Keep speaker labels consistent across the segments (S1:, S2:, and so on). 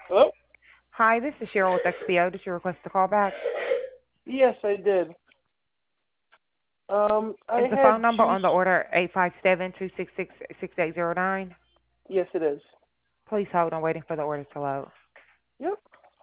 S1: Hello?
S2: Hi, this is Cheryl with XPO. Did you request a call back?
S1: Yes, I did. I
S2: Is the
S1: had
S2: phone number
S1: two.
S2: on the order 857-266-6809?
S1: Yes, it is.
S2: Please hold. I'm waiting for the order to load.
S1: Yep.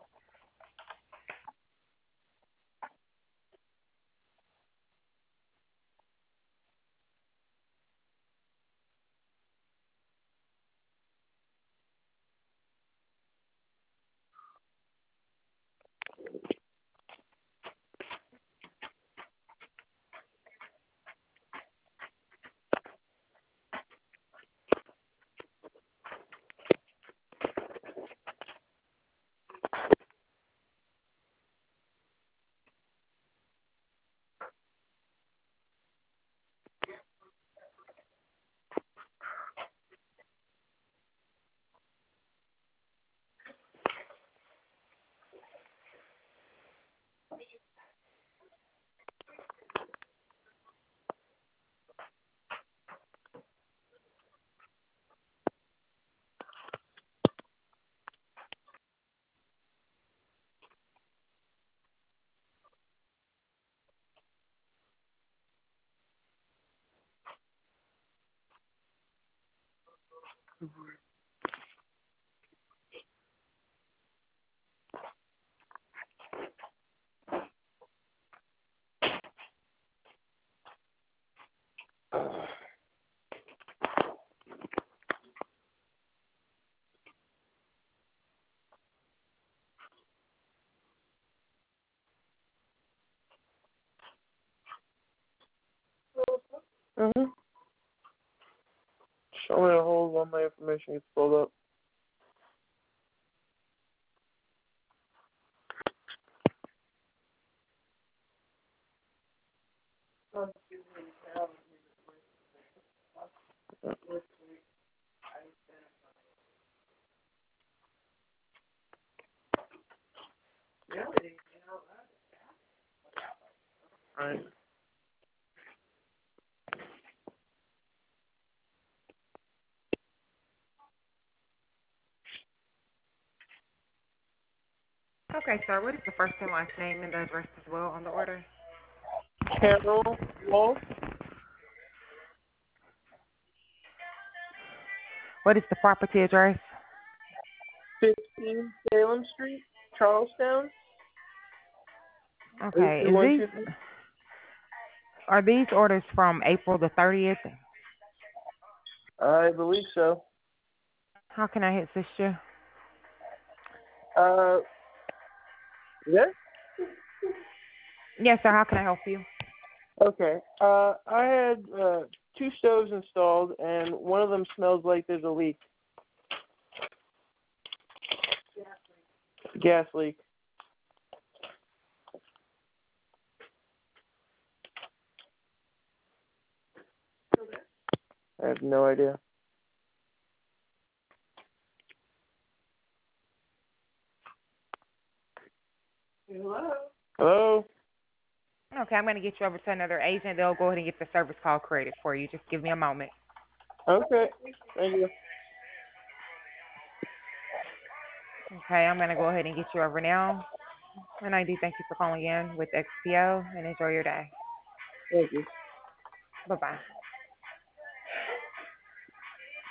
S1: Mm-hmm. Show me a hold while my information gets pulled up. Alright.
S2: Okay, sir. What is the first and last name and the address as well on the order?
S1: Carol Wolf,
S2: What is the property address?
S1: 15 Salem Street, Charlestown.
S2: Okay. Is
S1: 02123.
S2: these are these orders from April the 30th?
S1: I believe so.
S2: How can I assist you?
S1: Uh, yeah?
S2: Yes, sir. How can I help you?
S1: Okay. I had two stoves installed, and one of them smells like there's a leak. Gas leak. I have no idea. Hello? Hello?
S2: Okay, I'm going to get you over to another agent. They'll go ahead and get the service call created for you. Just give me a moment.
S1: Okay. Thank you.
S2: Okay, I'm going to go ahead and get you over now. And I do thank you for calling in with XPO and enjoy your day.
S1: Thank you.
S2: Bye-bye.